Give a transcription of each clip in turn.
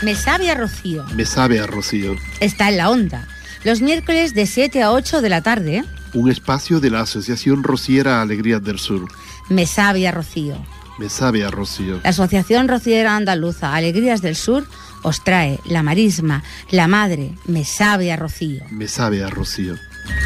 Me sabe a rocío. Me sabe a rocío. Está en la onda. Los miércoles de 7 a 8 de la tarde. Un espacio de la Asociación Rociera Alegrías del Sur. Me sabe a rocío. Me sabe a rocío. La Asociación Rociera Andaluza Alegrías del Sur os trae la marisma, la madre, me sabe a rocío. Me sabe a rocío.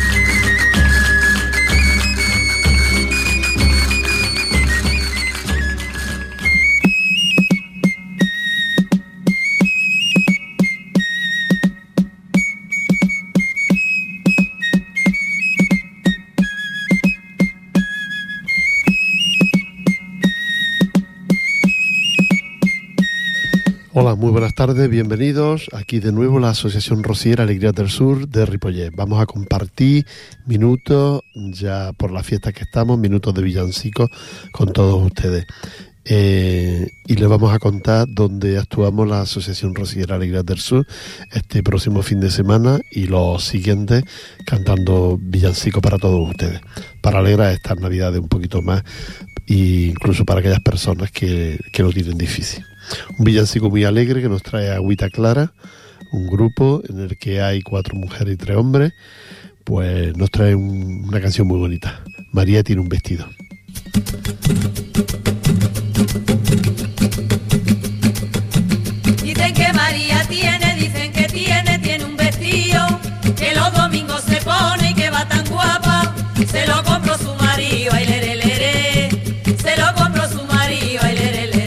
Hola, muy buenas tardes, bienvenidos. Aquí de nuevo la Asociación Rociera Alegrías del Sur de Ripollet. Vamos a compartir minutos, ya por la fiesta que estamos, minutos de villancicos con todos ustedes. Y les vamos a contar dónde actuamos la Asociación Rociera Alegrías del Sur este próximo fin de semana y los siguientes, cantando villancicos para todos ustedes, para alegrar estas navidades un poquito más, e incluso para aquellas personas que lo tienen difícil. Un villancico muy alegre que nos trae Agüita Clara, un grupo en el que hay 4 mujeres y 3 hombres, pues nos trae una canción muy bonita. María tiene un vestido. Dicen que María dicen que tiene un vestido, que los domingos se pone y que va tan guapa, se lo compró su marido, ay lere lere, se lo compró su marido, ay lere lere.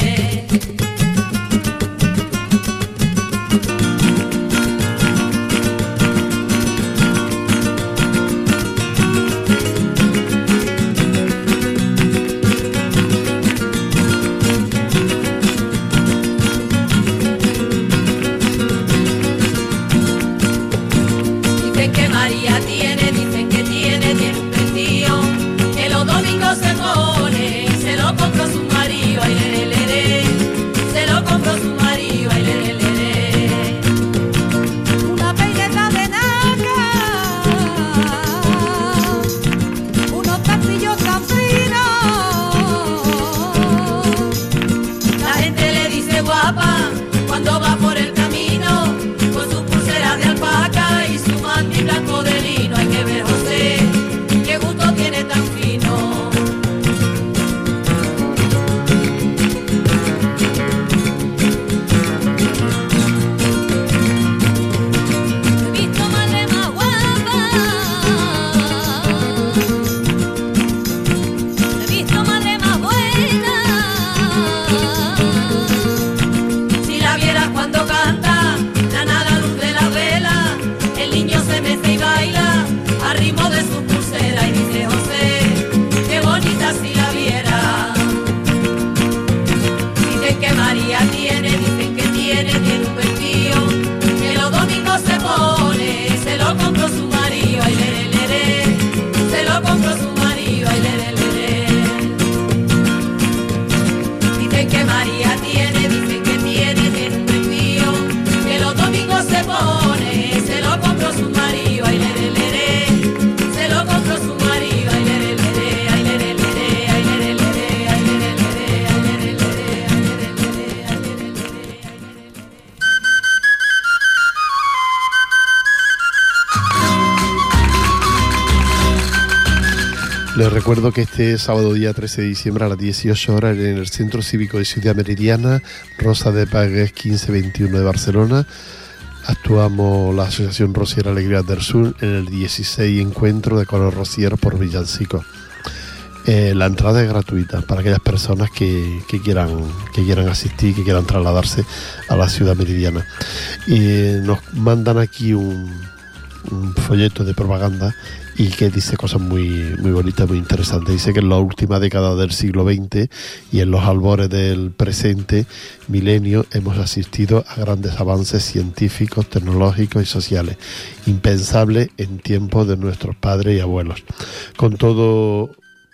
Les recuerdo que este sábado día 13 de diciembre a las 18 horas en el Centro Cívico de Ciudad Meridiana, Rosa de Pagués 1521 de Barcelona, actuamos la Asociación Rociera Alegrías del Sur en el 16 encuentro de coros rocieros por villancicos. La entrada es gratuita para aquellas personas que quieran asistir, que quieran trasladarse a la Ciudad Meridiana. Y nos mandan aquí un folleto de propaganda y que dice cosas muy, muy bonitas, muy interesantes. Dice que en la última década del siglo XX y en los albores del presente milenio hemos asistido a grandes avances científicos, tecnológicos y sociales, impensables en tiempos de nuestros padres y abuelos. Con todo,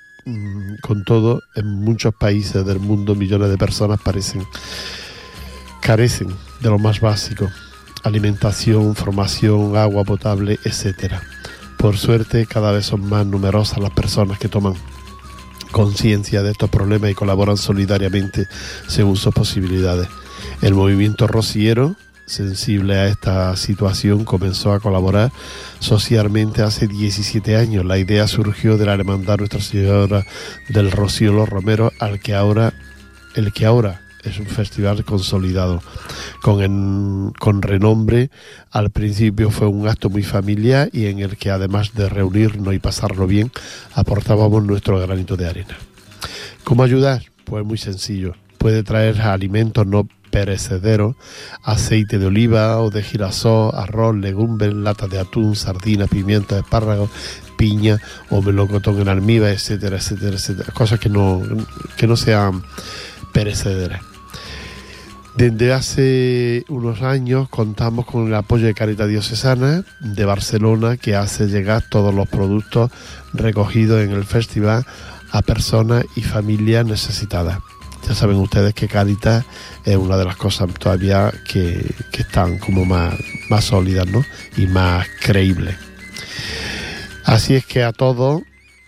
en muchos países del mundo millones de personas carecen de lo más básico: alimentación, formación, agua potable, etcétera. Por suerte, cada vez son más numerosas las personas que toman conciencia de estos problemas y colaboran solidariamente según sus posibilidades. El movimiento rociero, sensible a esta situación, comenzó a colaborar socialmente hace 17 años. La idea surgió de la Hermandad Nuestra Señora del Rocío Los Romeros, el que ahora es un festival consolidado, con renombre. Al principio fue un acto muy familiar y en el que, además de reunirnos y pasarlo bien, aportábamos nuestro granito de arena. ¿Cómo ayudar? Pues muy sencillo. Puede traer alimentos no perecederos, aceite de oliva o de girasol, arroz, legumbres, latas de atún, sardinas, pimientos, espárragos, piña o melocotón en almíbar, etcétera, etcétera, etcétera. Cosas que no sean perecederas. Desde hace unos años contamos con el apoyo de Caritas Diocesana de Barcelona, que hace llegar todos los productos recogidos en el festival a personas y familias necesitadas. Ya saben ustedes que Caritas es una de las cosas todavía que están como más sólidas, ¿no? Y más creíbles. Así es que a todos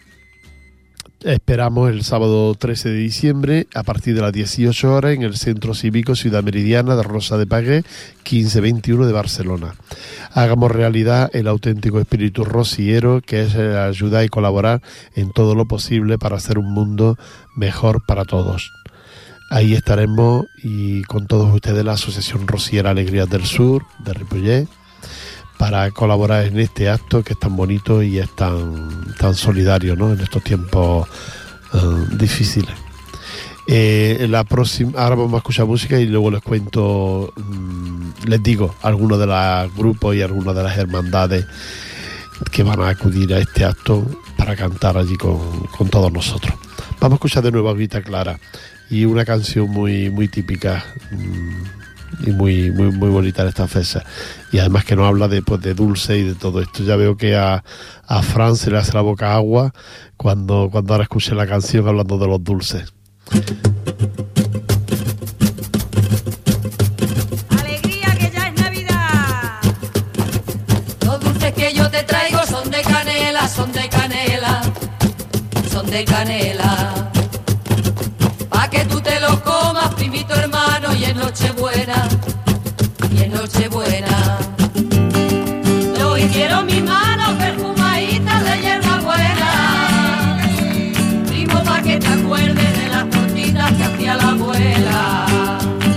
esperamos el sábado 13 de diciembre a partir de las 18 horas en el Centro Cívico Ciudad Meridiana de Rosa de Pagués 1521 de Barcelona. Hagamos realidad el auténtico espíritu rociero, que es el ayudar y colaborar en todo lo posible para hacer un mundo mejor para todos. Ahí estaremos y con todos ustedes la Asociación Rociera Alegrías del Sur de Ripollet, para colaborar en este acto que es tan bonito y es tan solidario, ¿no? En estos tiempos difíciles. La próxima, ahora vamos a escuchar música y luego les cuento, les digo, algunos de los grupos y algunas de las hermandades que van a acudir a este acto para cantar allí con todos nosotros. Vamos a escuchar de nuevo a Aguita Clara y una canción muy típica y muy bonita en esta fecha, y además que nos habla de dulce y de todo esto. Ya veo que a Fran se le hace la boca agua cuando ahora escuche la canción hablando de los dulces. Alegría, que ya es Navidad. Los dulces que yo te traigo son de canela, son de canela, son de canela. Pa' que tú te los comas, primito hermano, y en Nochebuena, y en Nochebuena. Yo hicieron mis manos perfumaditas de hierbabuena. Primo, pa' que te acuerdes de las tortitas que hacía la abuela.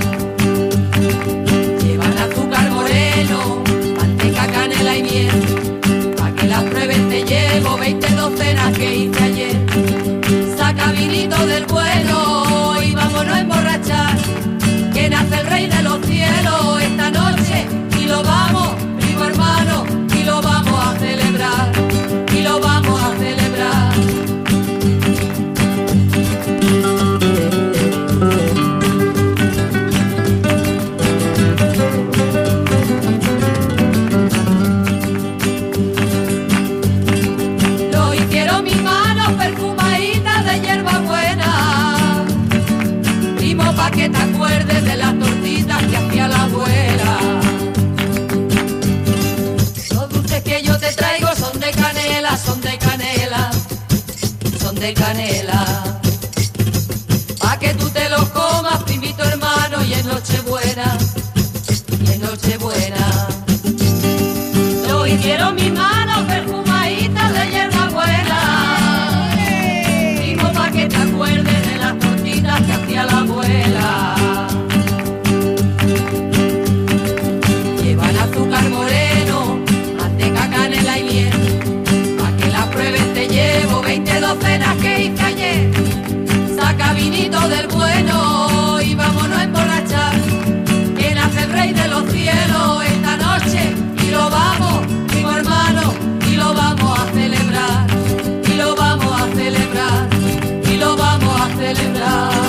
Llevan azúcar moreno, manteca, canela y miel. Pa' que las pruebes te llevo 20 docenas que hice ayer. Saca vinito del bueno y vámonos a emborrachar, que nace el rey de los cielos esta noche y lo vamos, primo hermano, y lo vamos a celebrar, y lo vamos a celebrar. Lo hicieron mis manos perfumaditas de hierbabuena, primo, pa' que te acuerdes de las tortitas que hacía la abuela. Los dulces que yo te traigo son de canela, son de canela, son de canela. Pa' que tú te los comas, primito hermano, y en Nochebuena, y en Nochebuena. Lo hicieron mis manos perfumaditas de hierbabuena, primo, pa' que te acuerdes de las tortitas que hacía la abuela. Llevan azúcar moreno, manteca, canela y miel. Pa' que las pruebes te llevo 20 docenas que hice ayer. Saca vinito del bueno y vámonos a emborrachar, que nace el rey de los cielos esta noche y lo vamos, primo hermano, y lo vamos a celebrar, y lo vamos a celebrar, y lo vamos a celebrar.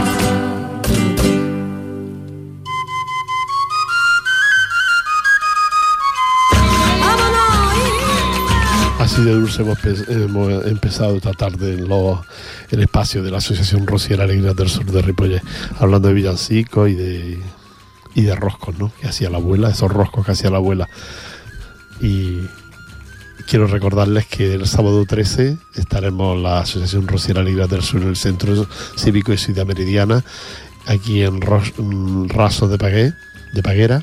Así de dulce hemos empezado esta tarde en el espacio de la Asociación Rociera Alegrías del Sur de Ripollet, hablando de villancicos y de roscos, ¿no? Que hacía la abuela, esos roscos que hacía la abuela. Y quiero recordarles que el sábado 13 estaremos la Asociación Rociera Alegrías del Sur en el Centro Cívico de Ciudad Meridiana aquí en Rasos de Paguera,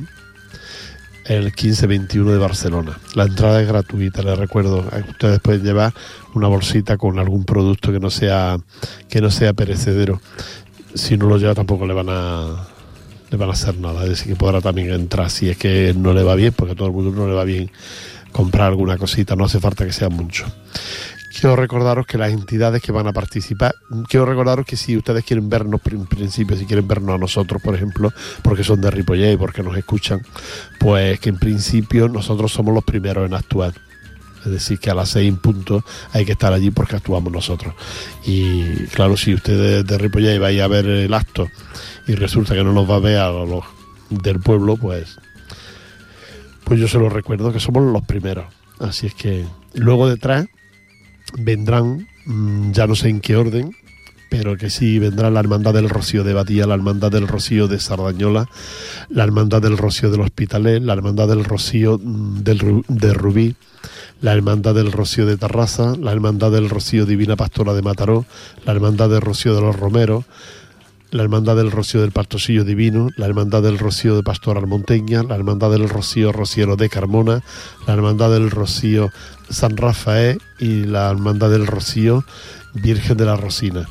el 15-21 de Barcelona. La entrada es gratuita, les recuerdo. Ustedes pueden llevar una bolsita con algún producto que no sea perecedero. Si no lo lleva tampoco le van a hacer nada, es decir, que podrá también entrar si es que no le va bien, porque a todo el mundo no le va bien comprar alguna cosita, no hace falta que sea mucho. Quiero recordaros que las entidades que van a participar, quiero recordaros que si ustedes quieren vernos, en principio, si quieren vernos a nosotros, por ejemplo, porque son de Ripollet y porque nos escuchan, pues que en principio nosotros somos los primeros en actuar. Es decir, que a las 6 en punto hay que estar allí porque actuamos nosotros. Y claro, si ustedes de Ripollet vais a ver el acto y resulta que no nos va a ver a los del pueblo, pues yo se lo recuerdo que somos los primeros. Así es que luego detrás vendrán, ya no sé en qué orden, pero que sí vendrá la Hermandad del Rocío de Badía, la Hermandad del Rocío de Sardañola, la Hermandad del Rocío del Hospitalet, la Hermandad del Rocío de Rubí, la Hermandad del Rocío de Tarrasa, la Hermandad del Rocío Divina Pastora de Mataró, la Hermandad del Rocío de los Romeros, la Hermandad del Rocío del Pastosillo Divino, la Hermandad del Rocío de Pastoral Monteña, la Hermandad del Rocío Rociero de Carmona, la Hermandad del Rocío San Rafael y la Hermandad del Rocío Virgen de la Rosina.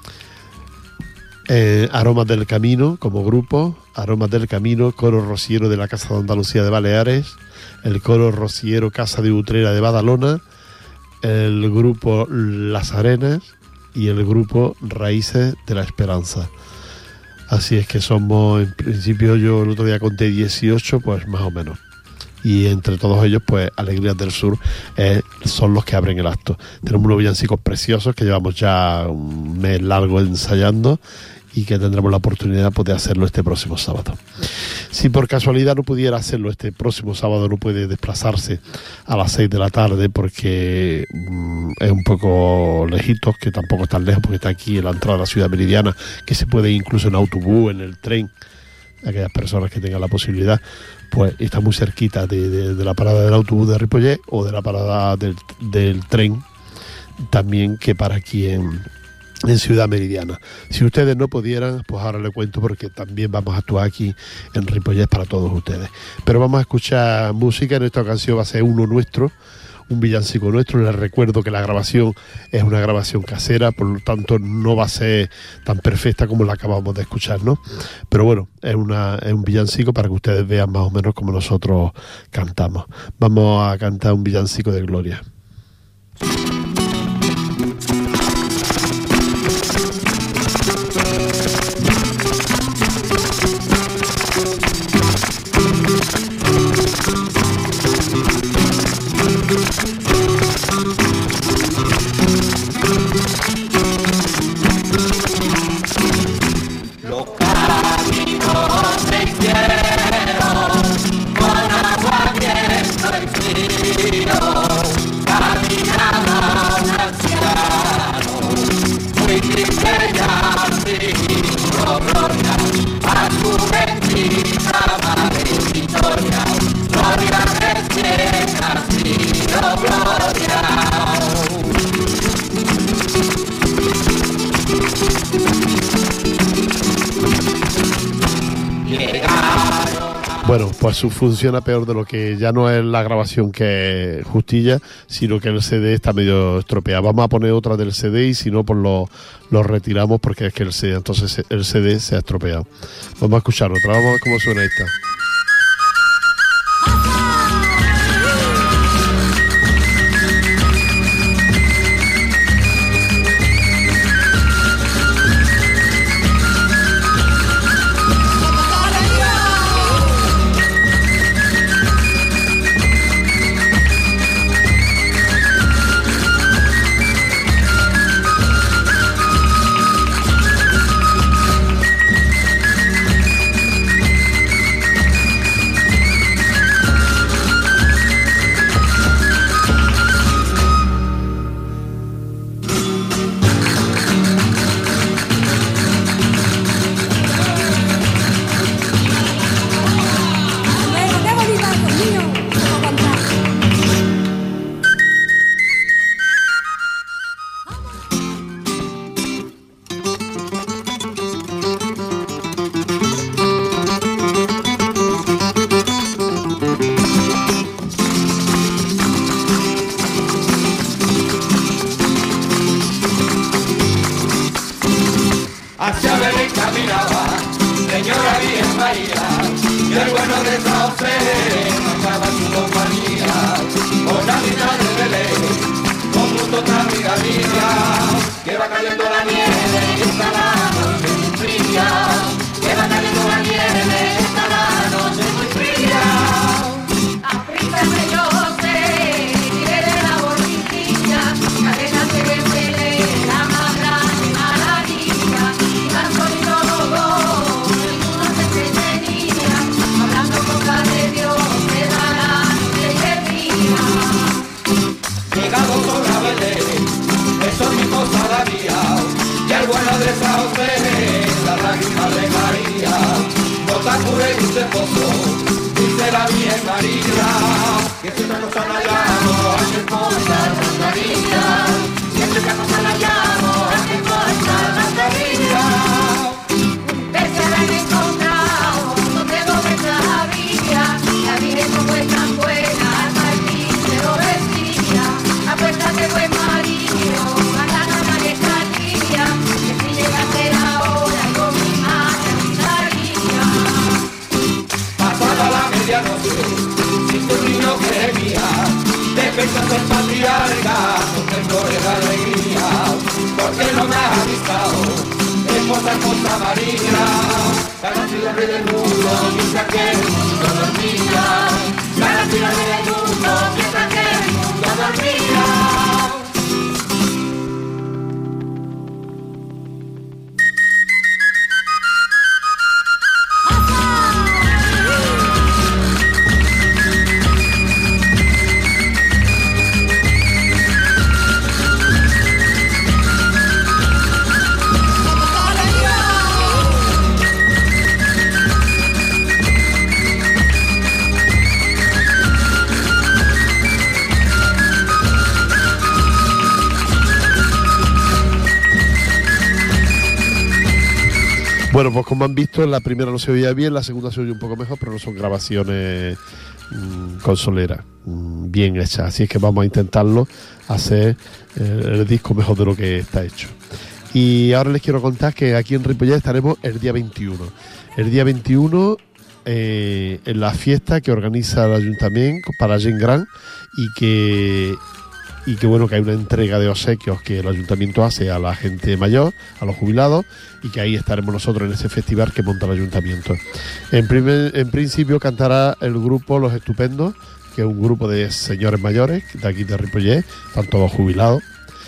Aromas del Camino como grupo, Aromas del Camino, Coro Rociero de la Casa de Andalucía de Baleares, el Coro Rociero Casa de Utrera de Badalona, el grupo Las Arenas y el grupo Raíces de la Esperanza. Así es que somos, en principio yo el otro día conté 18, pues más o menos. Y entre todos ellos, pues Alegrías del Sur son los que abren el acto. Tenemos unos villancicos preciosos que llevamos ya un mes largo ensayando y que tendremos la oportunidad pues, de hacerlo este próximo sábado. Si por casualidad no pudiera hacerlo este próximo sábado, no puede desplazarse a las 6 de la tarde porque es un poco lejitos, que tampoco es tan lejos porque está aquí en la entrada de la ciudad meridiana, que se puede ir incluso en autobús, en el tren, aquellas personas que tengan la posibilidad, pues está muy cerquita de la parada del autobús de Ripollet o de la parada del tren, también que para aquí en Ciudad Meridiana. Si ustedes no pudieran, pues ahora les cuento porque también vamos a actuar aquí en Ripollet para todos ustedes. Pero vamos a escuchar música. En esta ocasión va a ser uno nuestro, un villancico nuestro. Les recuerdo que la grabación es una grabación casera, por lo tanto no va a ser tan perfecta como la acabamos de escuchar, ¿no? Pero bueno, es un villancico para que ustedes vean más o menos cómo nosotros cantamos. Vamos a cantar un villancico de Gloria. Bueno, pues funciona peor de lo que ya no es la grabación que es justilla, sino que el CD está medio estropeado. Vamos a poner otra del CD y si no, pues lo retiramos porque es que el CD se ha estropeado. Vamos a escuchar otra, vamos a ver cómo suena esta. caminaba, señora Virgen María, y el bueno de San José marchaba su compañía, con la mitad de Belén, con gusto otra amiga mía, que va cayendo la nieve y está la noche muy fría, que va cayendo la nieve y está la noche muy fría. Apríndame yo sé, tire la borriquilla, cadena se ve la más grande maravilla, y tan sólido los dos, el mundo se entretenía, hablando boca de Dios, de la noche y el día. Llegado sobre la Belén, eso mismo todavía, y el bueno de San José, la lágrima de María, bota cura y dulce pozo, dice la Virgen María, que siempre nos han hallado, a que cosa María, que siempre nos han hallado, a que cosa María. Se la han encontrado, donde doblezas había, la Virgen como es tan buena, al Martín se lo decía, acuéstate buen marido, gana María Estaría, que si llegaste la hora, yo mi madre avisaría. Pasada la medianoche, sin tu niño que gemía, despertaste el patriarca, con temblores de alegría, porque no me has avisado, esposa María, la nación rey del mundo, mientras que el mundo dormía, la nación rey del mundo, mientras que el mundo dormía. Bueno, pues como han visto, la primera no se oía bien, la segunda se oye un poco mejor, pero no son grabaciones consoleras, bien hechas. Así es que vamos a intentarlo, hacer el disco mejor de lo que está hecho. Y ahora les quiero contar que aquí en Ripollet estaremos el día 21. El día 21 en la fiesta que organiza el Ayuntamiento para Gent Gran y que bueno, que hay una entrega de obsequios que el Ayuntamiento hace a la gente mayor, a los jubilados, y que ahí estaremos nosotros en ese festival que monta el Ayuntamiento. En principio cantará el grupo Los Estupendos, que es un grupo de señores mayores de aquí de Ripollet, están todos jubilados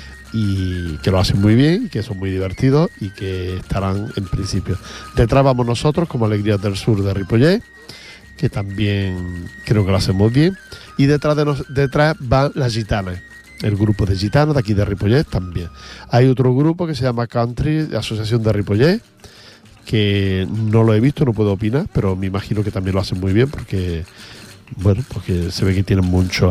y que lo hacen muy bien, que son muy divertidos y que estarán en principio. Detrás vamos nosotros como Alegrías del Sur de Ripollet, que también creo que lo hacemos bien, y detrás van las gitanas, el grupo de gitanos de aquí de Ripollet también. Hay otro grupo que se llama Country, Asociación de Ripollet, que no lo he visto, no puedo opinar, pero me imagino que también lo hacen muy bien porque, bueno, porque se ve que tienen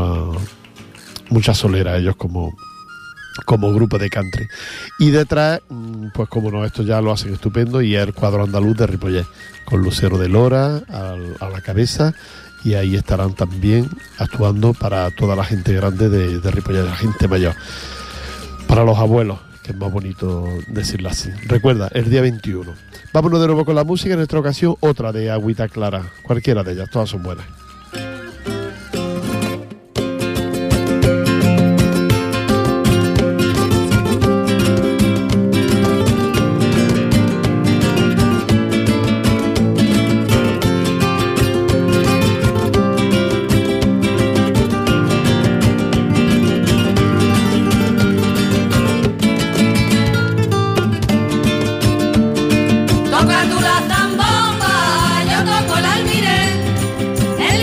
mucha solera ellos como grupo de country. Y detrás, pues como no, esto ya lo hacen estupendo, y es el cuadro andaluz de Ripollet, con Lucero de Lora a la cabeza, y ahí estarán también actuando para toda la gente grande de Ripollet, la gente mayor, para los abuelos, que es más bonito decirlo así. Recuerda, el día 21. Vámonos de nuevo con la música, en esta ocasión otra de Agüita Clara, cualquiera de ellas, todas son buenas. Toca tú la zambomba, yo toco el almiré, el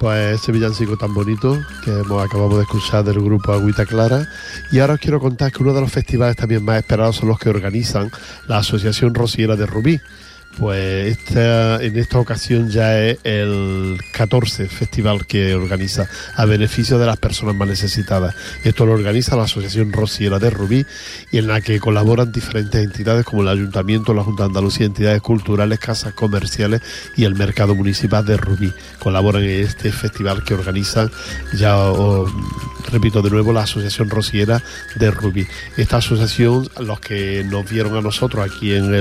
pues ese villancico tan bonito que acabamos de escuchar del grupo Agüita Clara. Y ahora os quiero contar que uno de los festivales también más esperados son los que organizan la Asociación Rociera de Rubí. Pues en esta ocasión ya es el 14 festival que organiza a beneficio de las personas más necesitadas. Esto lo organiza la Asociación Rociera de Rubí, y en la que colaboran diferentes entidades como el Ayuntamiento, la Junta de Andalucía, entidades culturales, casas comerciales y el Mercado Municipal de Rubí. Colaboran en este festival que organizan, repito de nuevo, la Asociación Rociera de Rubí. Esta asociación, los que nos vieron a nosotros aquí en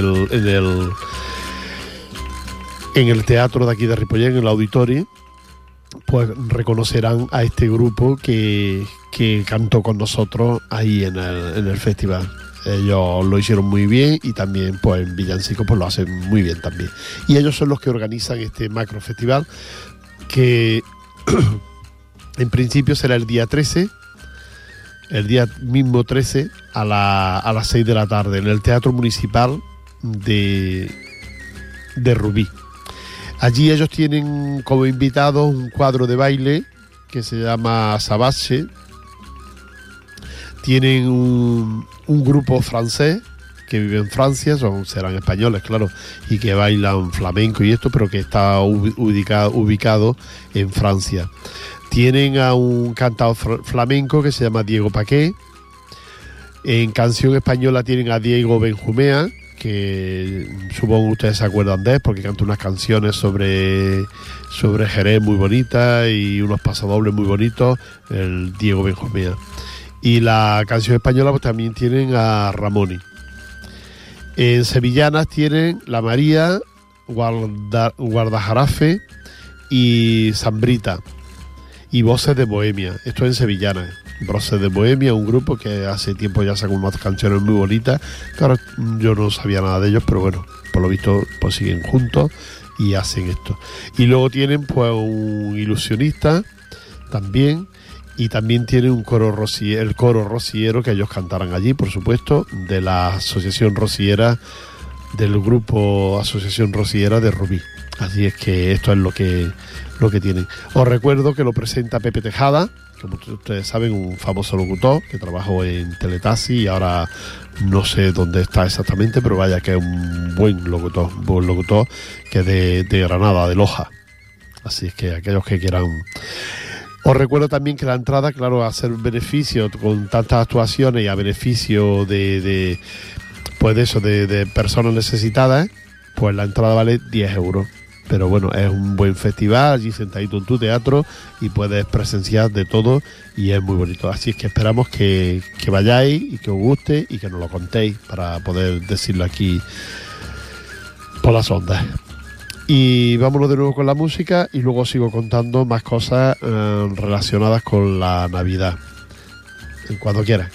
el teatro de aquí de Ripollet, en el auditorio, pues reconocerán a este grupo que cantó con nosotros ahí en el festival. Ellos lo hicieron muy bien, y también pues en villancicos pues lo hacen muy bien también. Y ellos son los que organizan este macro festival, que en principio será el día 13, el día mismo 13 a las 6 de la tarde en el Teatro Municipal de Rubí. Allí ellos tienen como invitados un cuadro de baile que se llama Sabache. Tienen un grupo francés que vive en Francia, serán españoles, claro, y que bailan flamenco y esto, pero que está ubicado en Francia. Tienen a un cantador flamenco que se llama Diego Paqué. En canción española tienen a Diego Benjumea, que supongo que ustedes se acuerdan de él, porque canta unas canciones sobre Jerez muy bonitas y unos pasodobles muy bonitos, el Diego Benjumea. Y la canción española pues también tienen a Ramoni. En sevillanas tienen la María, Guardajarafe y Zambrita, y Voces de Bohemia. Esto en sevillanas. Voces de Bohemia, un grupo que hace tiempo ya sacó unas canciones muy bonitas. Claro, yo no sabía nada de ellos, pero bueno, por lo visto pues siguen juntos y hacen esto. Y luego tienen pues un ilusionista también, y también tienen un coro el coro rociero, que ellos cantarán allí, por supuesto, de la Asociación Rociera, del grupo Asociación Rociera de Rubí. Así es que esto es lo que tienen. Os recuerdo que lo presenta Pepe Tejada, como ustedes saben, un famoso locutor que trabajó en Teletaxi y ahora no sé dónde está exactamente, pero vaya que es un buen locutor que es de Granada, de Loja. Así es que aquellos que quieran. Os recuerdo también que la entrada, claro, a hacer beneficio con tantas actuaciones y a beneficio de personas necesitadas, pues la entrada vale 10 euros. Pero bueno, es un buen festival, allí sentadito en tu teatro, y puedes presenciar de todo, y es muy bonito. Así es que esperamos que vayáis y que os guste y que nos lo contéis para poder decirlo aquí por las ondas. Y vámonos de nuevo con la música, y luego sigo contando más cosas relacionadas con la Navidad. Cuando quieras.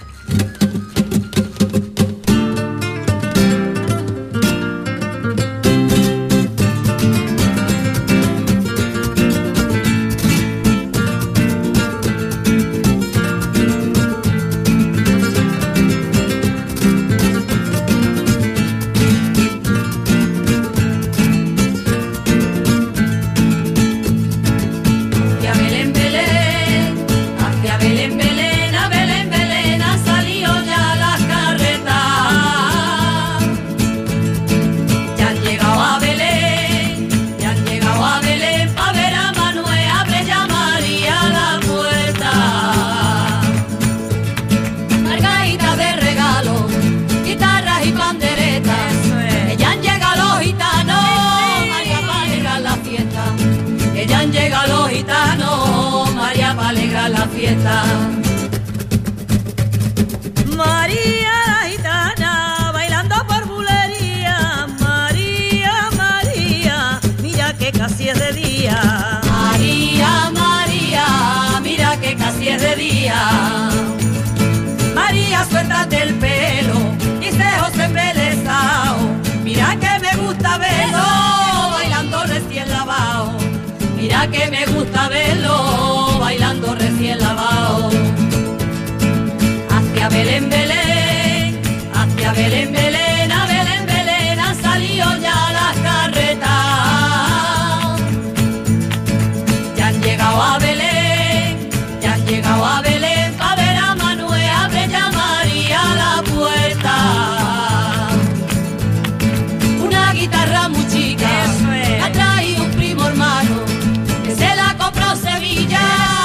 María la gitana bailando por bulería, María, María, mira que casi es de día. María, María, mira que casi es de día. María, suéltate el pelo y cejos embelesados, mira que me gusta verlo bailando recién lavado. Mira que me gusta verlo bailando recién lavado. Hacia Belén, Belén, hacia Belén, Belén, a Belén, Belén, han salido ya las carretas. Ya han llegado a llegado a Belén pa' ver a Manuel, abre ya María la puerta. Una guitarra muy chica, ha traído un primo hermano, que se la compró Sevilla,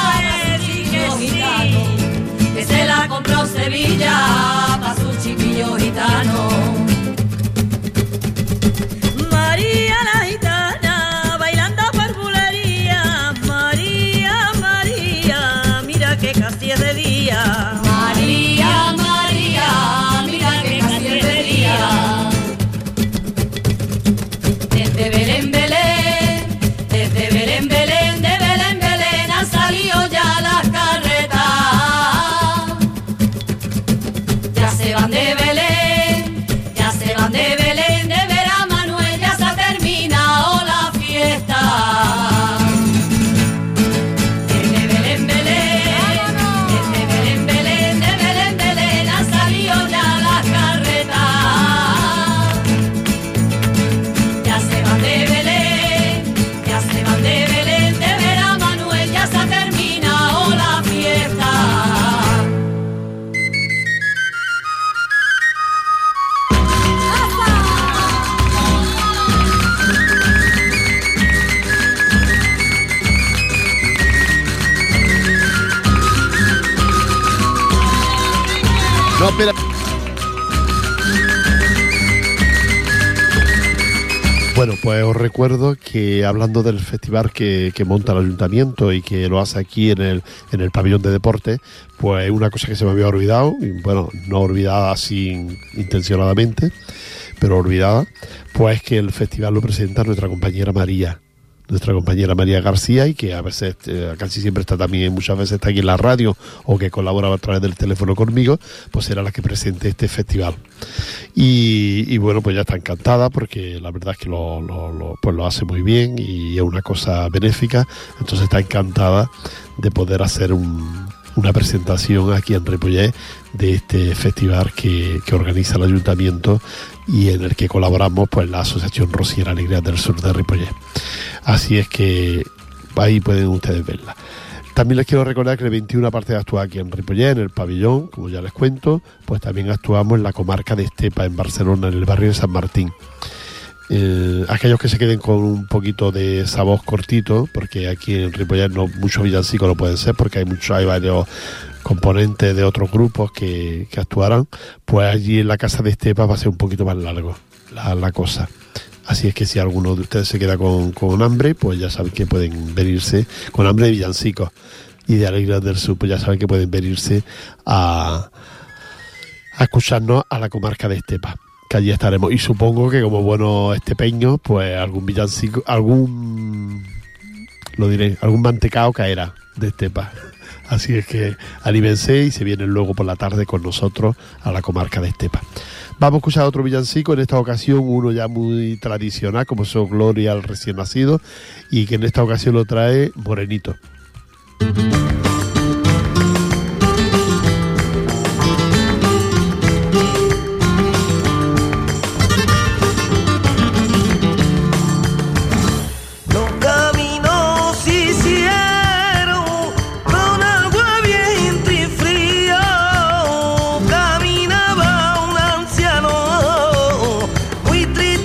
que se la compró Sevilla pa' su chiquillo gitano. María la gitana bailando por bulería, María, María, mira que casi es de día. María, María, mira que casi es de día. Desde Belén, Belén, desde Belén, Belén, de Belén, Belén han salido ya las carretas. Ya se van de Belén, ya se van de Belén, de ver a Manuel ya se ha terminado la fiesta. Desde Belén, Belén, desde Belén, Belén, de Belén, Belén han salido ya las carretas. Ya se van de Belén, ya se van de Belén, de ver a Manuel ya se ha terminado la fiesta. No, espera. Bueno, pues os recuerdo que hablando del festival que monta el ayuntamiento y que lo hace aquí en el pabellón de deportes, pues una cosa que se me había olvidado, y bueno, no olvidada así intencionadamente, pero olvidada, pues que el festival lo presenta nuestra compañera María García, y que a veces, casi siempre está también, muchas veces está aquí en la radio o que colabora a través del teléfono conmigo, pues será la que presente este festival. Y bueno, pues ya está encantada porque la verdad es que pues lo hace muy bien y es una cosa benéfica, entonces está encantada de poder hacer una presentación aquí en Ripollet de este festival que organiza el ayuntamiento y en el que colaboramos pues la Asociación Rociera Alegrías del Sur de Ripollet. Así es que ahí pueden ustedes verla. También les quiero recordar que el 21, aparte de actuar aquí en Ripollet, en el pabellón, como ya les cuento, pues también actuamos en la comarca de Estepa, en Barcelona, en el barrio de San Martín. Aquellos que se queden con un poquito de sabor cortito, porque aquí en Ripollet no muchos villancicos lo pueden ser, porque hay varios componentes de otros grupos que actuarán, pues allí en la casa de Estepa va a ser un poquito más largo la cosa. Así es que si alguno de ustedes se queda con hambre, pues ya saben que pueden venirse, con hambre de villancicos y de Alegrías del Sur, pues ya saben que pueden venirse a escucharnos a la comarca de Estepa, que allí estaremos. Y supongo que como buenos estepeños, pues algún villancico, algún mantecao caerá de Estepa. Así es que anímense y se vienen luego por la tarde con nosotros a la comarca de Estepa. Vamos a escuchar otro villancico, en esta ocasión uno ya muy tradicional, como son Gloria al recién nacido, y que en esta ocasión lo trae Morenito.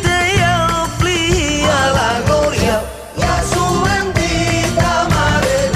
Madre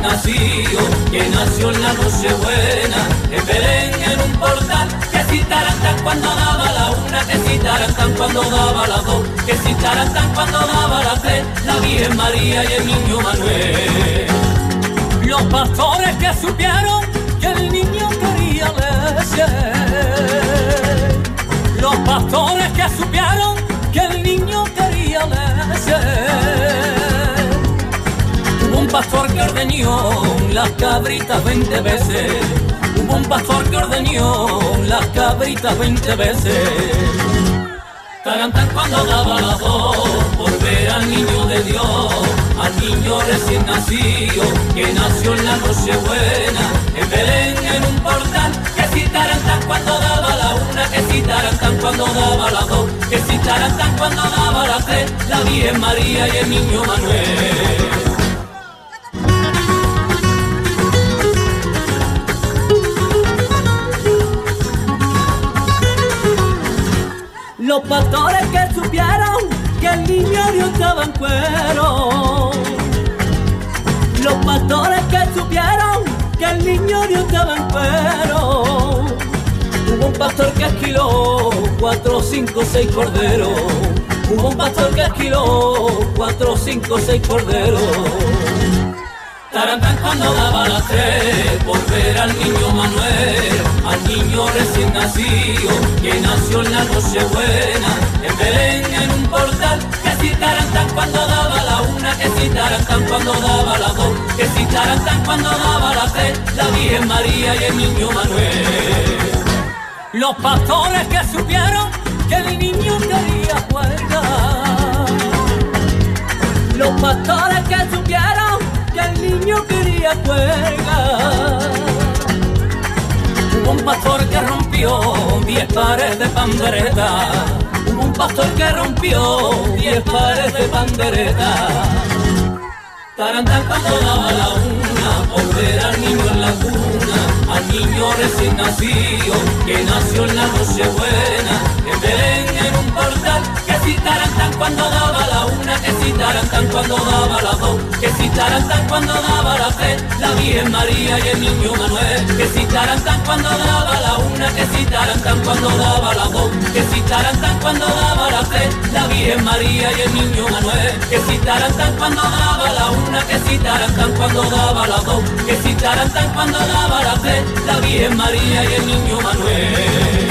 nacido, que nació en la Nochebuena, en Belén en un portal, que si tarantán cuando daba la una, que si tarantán cuando daba la dos, que si tarantán cuando daba la tres, la Virgen María y el niño Manuel. Los pastores que supieron que el niño quería leche, los pastores que supieron que el niño quería leche. Hubo un pastor que ordeñó las cabritas 20 veces, hubo un pastor que ordeñó las cabritas 20 veces. Tarantán cuando daba las dos, por ver al niño de Dios, al niño recién nacido, que nació en la Nochebuena, en Belén en un portal, que si tarantán cuando daba la una, que si tarantán cuando daba la dos, que si tarantán cuando daba la tres, la Virgen María y el niño Manuel. Los pastores que supieron que el niño Dios estaba en cuero, los pastores que supieron que el niño Dios estaba en cuero. Hubo un pastor que esquiló 4, 5, 6 corderos, hubo un pastor que esquiló 4, 5, 6 corderos. Tarantán cuando daba las 3, por ver al niño Manuel, al niño recién nacido, que nació en la Nochebuena, en Belén en un portal, que si tarantán cuando daba la una, que si tarantán cuando daba la dos, que si tarantán cuando daba la 3, la Virgen María y el niño Manuel. Los pastores que supieron que el niño quería juerga, los pastores que supieron que el niño quería juerga. Hubo un pastor que rompió 10 pares de pandereta, hubo un pastor que rompió 10 pares de pandereta. Tarantán cuando daba la una, por ver al niño en la cuna, al niño recién nacido, que nació en la Nochebuena, en Belén en un portal, que si tarantán cuando daba la una, que si tarantán cuando daba la dos, que si tarantán cuando daba la tres, la Virgen María y el niño Manuel. Que si tarantán cuando daba la una, que si tarantán cuando daba la dos, que si tarantán cuando daba la tres, la Virgen María y el niño Manuel. Que si tarantán cuando daba la una, que si tarantán cuando daba la dos, que si tarantán cuando daba la tres, la Virgen María y el niño Manuel.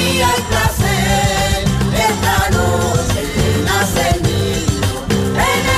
Esta noche nace el niño en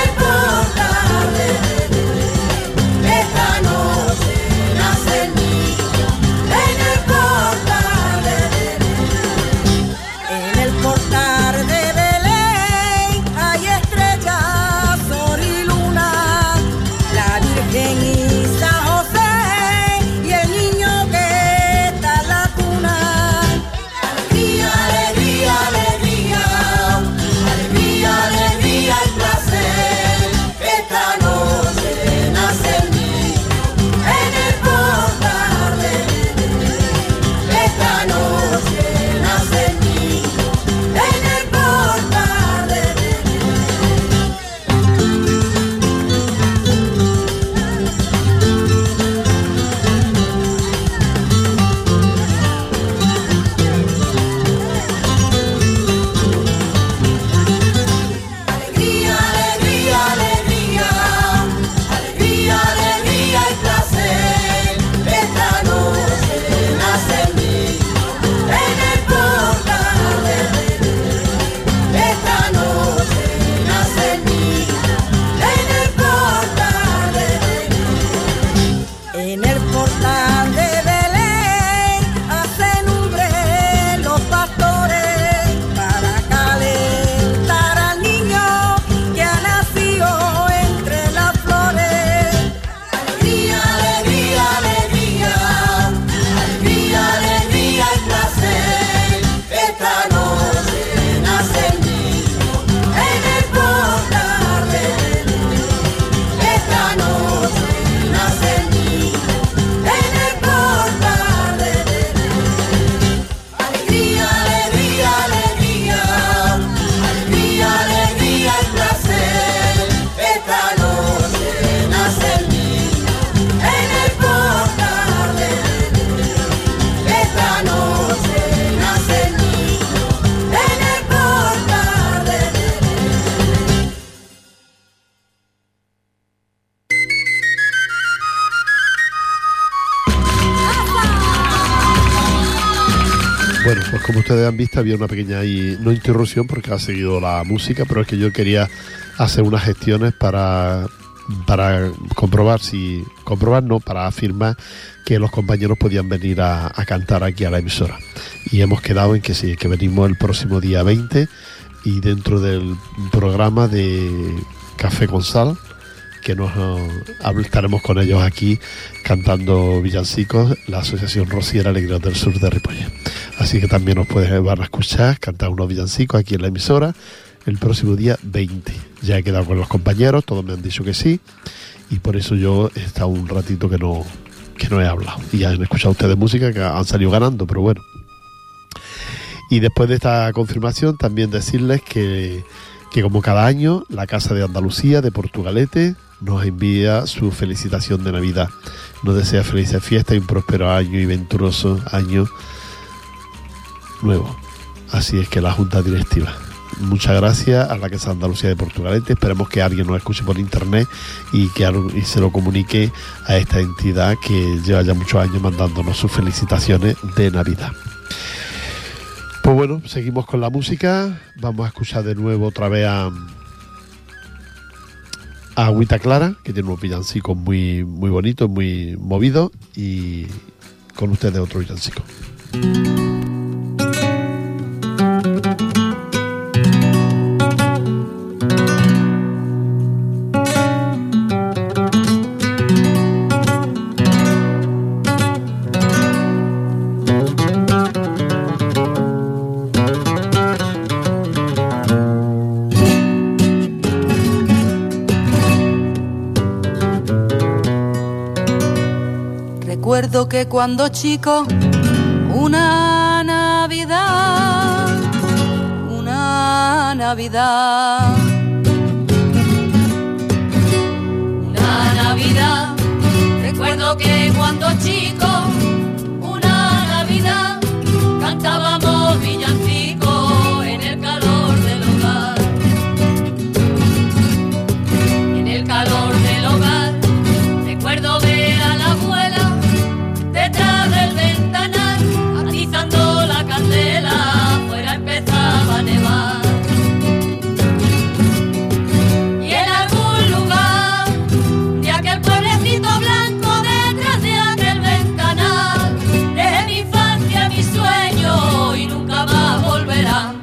Bueno, pues como ustedes han visto, había una pequeña no interrupción porque ha seguido la música, pero es que yo quería hacer unas gestiones para comprobar para afirmar que los compañeros podían venir a cantar aquí a la emisora. Y hemos quedado en que sí, que venimos el próximo día 20 y dentro del programa de Café con Sal, que estaremos con ellos aquí cantando villancicos, la Asociación Rociera Alegrías del Sur de Ripollet. Así que también nos van a escuchar cantar unos villancicos aquí en la emisora el próximo día 20. Ya he quedado con los compañeros, todos me han dicho que sí, y por eso yo he estado un ratito que no he hablado. Y ya han escuchado ustedes música que han salido ganando, pero bueno. Y después de esta confirmación, también decirles que como cada año, la Casa de Andalucía de Portugalete nos envía su felicitación de Navidad. Nos desea felices fiestas y un próspero año y venturoso año nuevo. Así es que la Junta Directiva. Muchas gracias a la Casa de Andalucía de Portugalete. Esperemos que alguien nos escuche por internet y se lo comunique a esta entidad que lleva ya muchos años mandándonos sus felicitaciones de Navidad. Pues bueno, seguimos con la música. Vamos a escuchar de nuevo otra vez a Agüita Clara, que tiene unos villancicos muy, muy bonitos, muy movidos, y con ustedes otro villancico. Recuerdo que cuando chico, una Navidad, una Navidad, recuerdo que cuando chico, una Navidad, cantábamos villancicos en el calor del hogar, en el calor del hogar. Recuerdo ver a la abuela detrás del ventanal, atizando la candela, afuera empezaba a nevar. Y en algún lugar de aquel pueblecito blanco, detrás de aquel ventanal, dejé mi infancia, mi sueño, y nunca más volverán.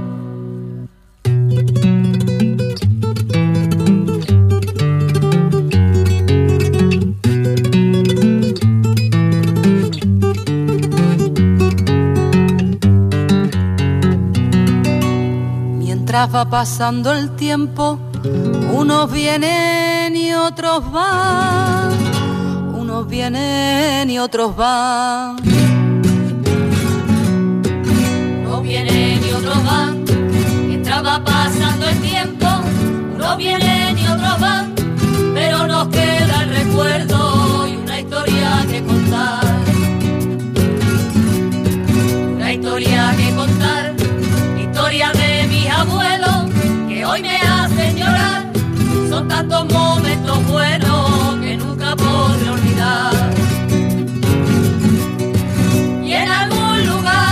Va pasando el tiempo, unos vienen y otros van, unos vienen y otros van, unos vienen y otros van. Mientras va pasando el tiempo, unos vienen y otros van, pero nos queda el recuerdo y una historia que contar, una historia que contar, la historia de mis abuelos que hoy me hacen llorar. Son tantos momentos buenos que nunca podré olvidar. Y en algún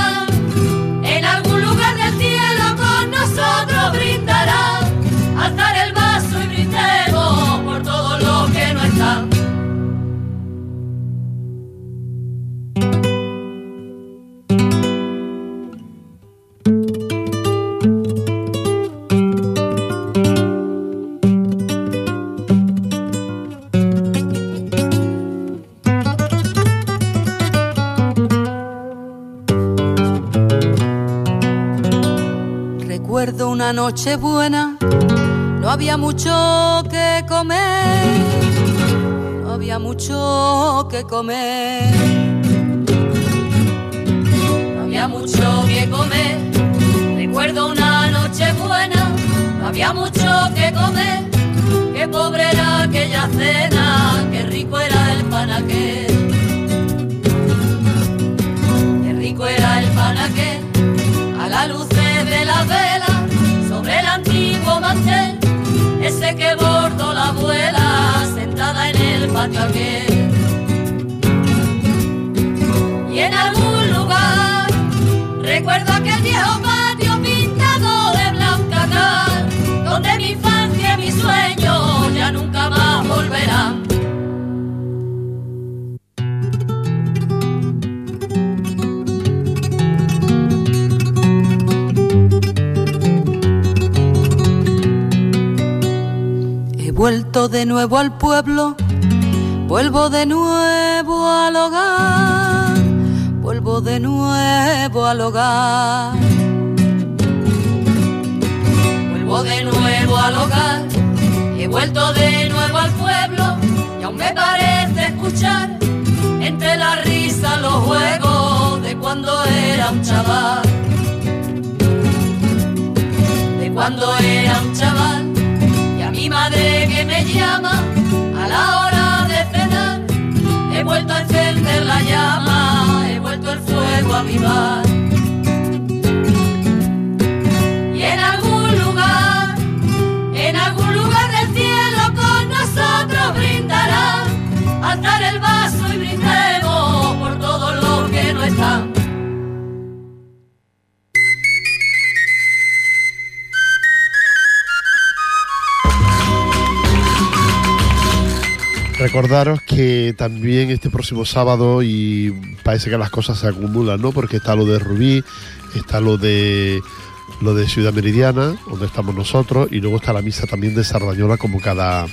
lugar del cielo con nosotros brindará. Alzar el vaso y brindemos por todos los que no están. Recuerdo una noche buena, no había mucho que comer, no había mucho que comer, no había mucho que comer. Recuerdo una noche buena, no había mucho que comer. Qué pobre era aquella cena, qué rico era el pan aquel, qué rico era el pan aquel. A la luz de la vela, sobre el antiguo mantel, ese que bordó la abuela, sentada en el patio aquel. Y en algún lugar, Recuerdo aquel viejo patio pintado de blanca cal, donde mi infancia y mis sueños ya nunca más volverán. He vuelto de nuevo al pueblo, vuelvo de nuevo al hogar, vuelvo de nuevo al hogar. Vuelvo de nuevo al hogar, he vuelto de nuevo al pueblo, y aún me parece escuchar entre la risa los juegos de cuando era un chaval. De cuando era un chaval, y a mi madre que me llama a la hora de cenar, he vuelto a encender la llama, he vuelto el fuego a avivar. Y en algún lugar del cielo con nosotros brindarán, alzar el vaso y brindemos por todos los que no están. Recordaros que también este próximo sábado, y parece que las cosas se acumulan, ¿no? Porque está lo de Rubí, está lo de Ciudad Meridiana, donde estamos nosotros, y luego está la misa también de Sardañola, como cada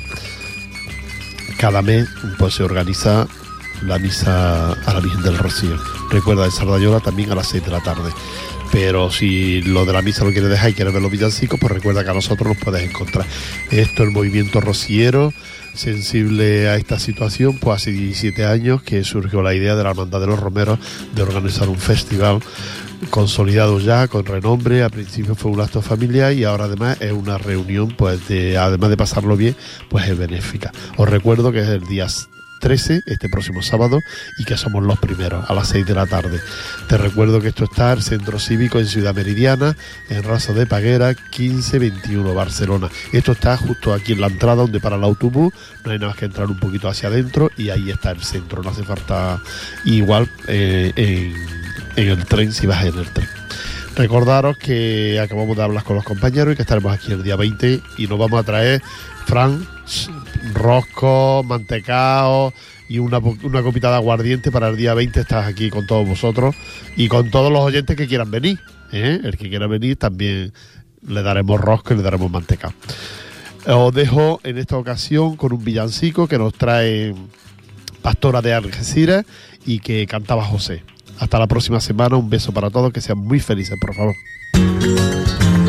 mes pues se organiza la misa a la Virgen del Rocío. Recuerda, en Sardañola también a las 6 de la tarde. Pero si lo de la misa lo quieres dejar y quieres ver los villancicos, pues recuerda que a nosotros nos puedes encontrar. Esto es el movimiento rociero, sensible a esta situación, pues hace 17 años que surgió la idea de la Hermandad de los Romeros de organizar un festival consolidado ya, con renombre. Al principio fue un acto familiar y ahora además es una reunión, pues además de pasarlo bien, pues es benéfica. Os recuerdo que es el día 13, este próximo sábado, y que somos los primeros, a las 6 de la tarde. Te recuerdo que esto está en el Centro Cívico en Ciudad Meridiana, en Raso de Paguera, 1521, Barcelona. Esto está justo aquí en la entrada donde para el autobús, no hay nada más que entrar un poquito hacia adentro y ahí está el centro, no hace falta igual en el tren si vas en el tren. Recordaros que acabamos de hablar con los compañeros y que estaremos aquí el día 20 y nos vamos a traer, Fran, rosco, mantecao y una copita de aguardiente para el día 20. Estás aquí con todos vosotros y con todos los oyentes que quieran venir, ¿eh? El que quiera venir también le daremos rosco y le daremos mantecao. Os dejo en esta ocasión con un villancico que nos trae Pastora de Algeciras y que cantaba José. Hasta la próxima semana, un beso para todos, que sean muy felices, por favor.